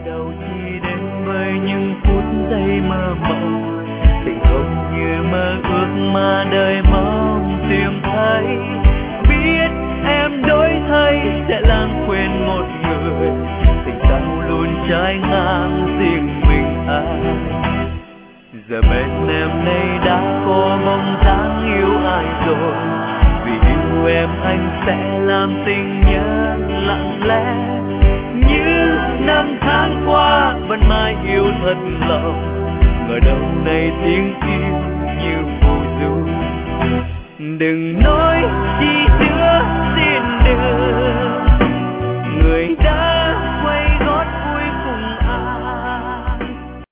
đâu chỉ đến với những phút giây mơ mộng. Tình không như mơ ước mà đời mong tìm thấy. Biết em đổi thay sẽ lãng quên một người, tình sao luôn trái ngang riêng mình ai. Giờ bên em đây đã có bóng dáng yêu ai rồi. Vì yêu em anh sẽ làm tình nhân lặng lẽ. Như năm tháng qua vẫn mãi yêu thật lòng. Ngờ đâu này tiếng yêu như phù du. Đừng